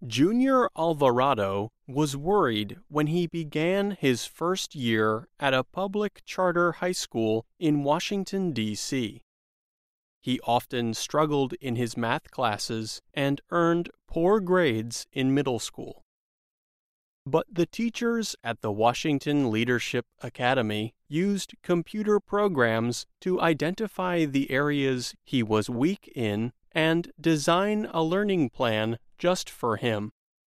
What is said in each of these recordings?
Junior Alvarado was worried when he began his first year at a public charter high school in Washington, D.C. He often struggled in his math classes and earned poor grades in middle school. But the teachers at the Washington Leadership Academy used computer programs to identify the areas he was weak in and design a learning plan just for him.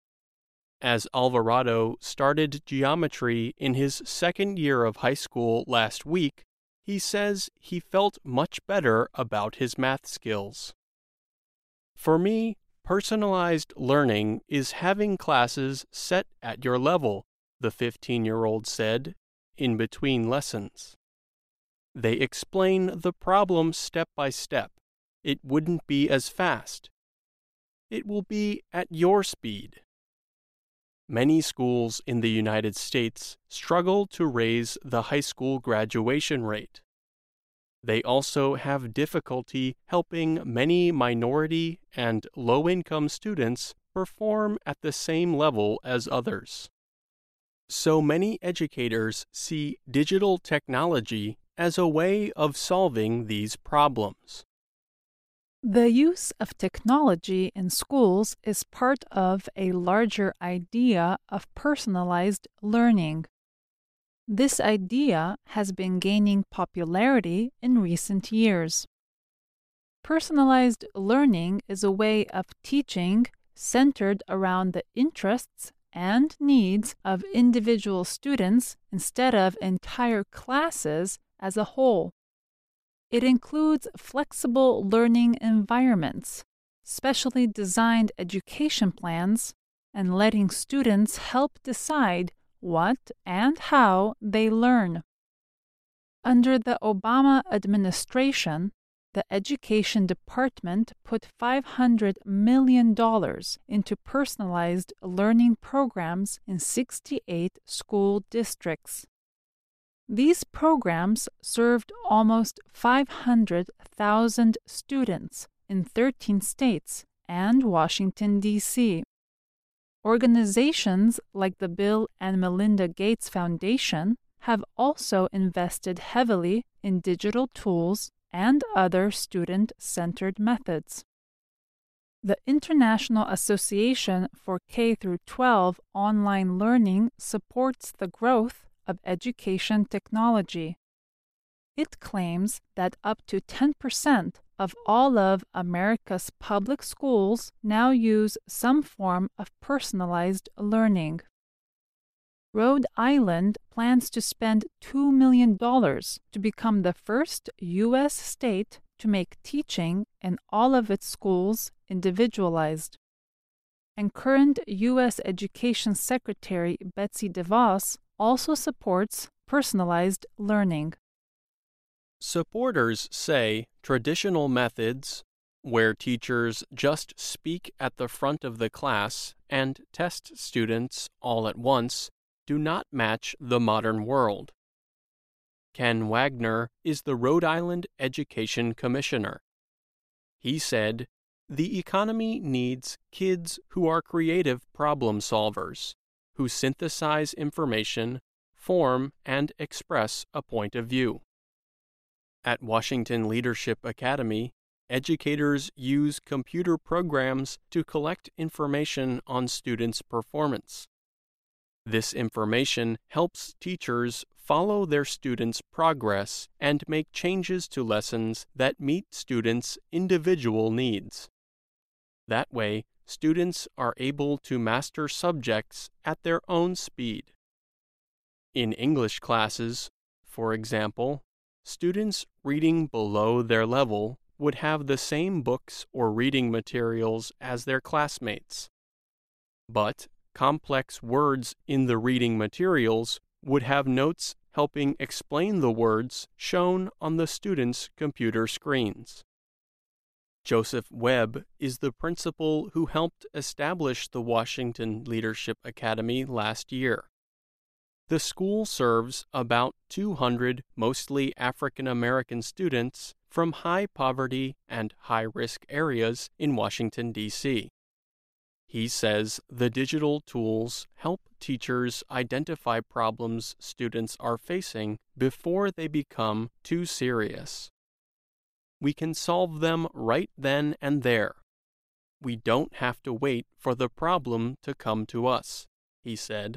As Alvarado started geometry in his second year of high school last week, he says he felt much better about his math skills. For me, personalized learning is having classes set at your level, the 15-year-old said, in between lessons. They explain the problem step by step. It wouldn't be as fast. It will be at your speed. Many schools in the United States struggle to raise the high school graduation rate. They also have difficulty helping many minority and low-income students perform at the same level as others. So many educators see digital technology as a way of solving these problems. The use of technology in schools is part of a larger idea of personalized learning. This idea has been gaining popularity in recent years. Personalized learning is a way of teaching centered around the interests and needs of individual students instead of entire classes as a whole. It includes flexible learning environments, specially designed education plans, and letting students help decide what and how they learn. Under the Obama administration, the Education Department put $500 million into personalized learning programs in 68 school districts. These programs served almost 500,000 students in 13 states and Washington, D.C. Organizations like the Bill and Melinda Gates Foundation have also invested heavily in digital tools and other student-centered methods. The International Association for K-12 Online Learning supports the growth of education technology. It claims that up to 10% of all of America's public schools now use some form of personalized learning. Rhode Island plans to spend $2 million to become the first U.S. state to make teaching in all of its schools individualized. And current U.S. Education Secretary Betsy DeVos also supports personalized learning. Supporters say traditional methods, where teachers just speak at the front of the class and test students all at once, do not match the modern world. Ken Wagner is the Rhode Island Education Commissioner. He said, "The economy needs kids who are creative problem solvers, who synthesize information, form, and express a point of view." At Washington Leadership Academy, educators use computer programs to collect information on students' performance. This information helps teachers follow their students' progress and make changes to lessons that meet students' individual needs. That way, students are able to master subjects at their own speed. In English classes, for example, students reading below their level would have the same books or reading materials as their classmates. But complex words in the reading materials would have notes helping explain the words shown on the students' computer screens. Joseph Webb is the principal who helped establish the Washington Leadership Academy last year. The school serves about 200 mostly African American students from high poverty and high risk areas in Washington, D.C. He says the digital tools help teachers identify problems students are facing before they become too serious. We can solve them right then and there. We don't have to wait for the problem to come to us, he said.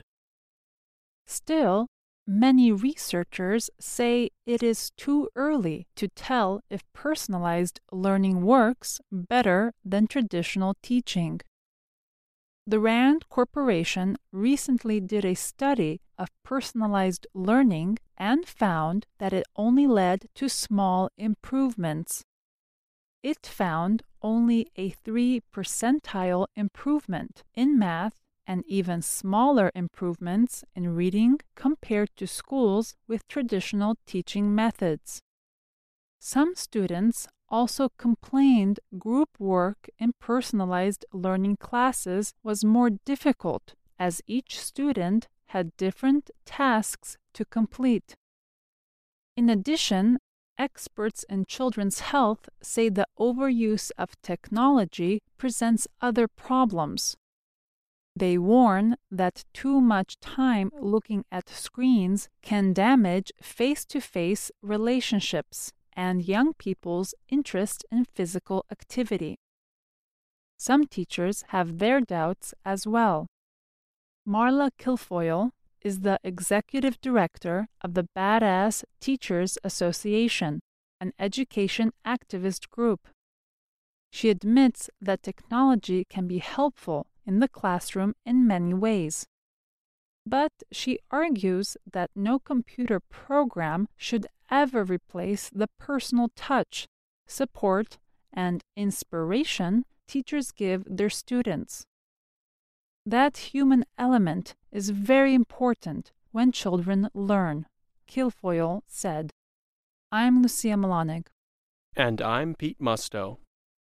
Still, many researchers say it is too early to tell if personalized learning works better than traditional teaching. The RAND Corporation recently did a study of personalized learning and found that it only led to small improvements. It found only a 3 percentile improvement in math and even smaller improvements in reading compared to schools with traditional teaching methods. Some students also complained group work in personalized learning classes was more difficult as each student had different tasks to complete. In addition, experts in children's health say the overuse of technology presents other problems. They warn that too much time looking at screens can damage face-to-face relationships and young people's interest in physical activity. Some teachers have their doubts as well. Marla Kilfoyle is the executive director of the Badass Teachers Association, an education activist group. She admits that technology can be helpful in the classroom in many ways. But she argues that no computer program should ever replace the personal touch, support, and inspiration teachers give their students. That human element is very important when children learn, Kilfoyle said. I'm Lucia Melanig. And I'm Pete Musto.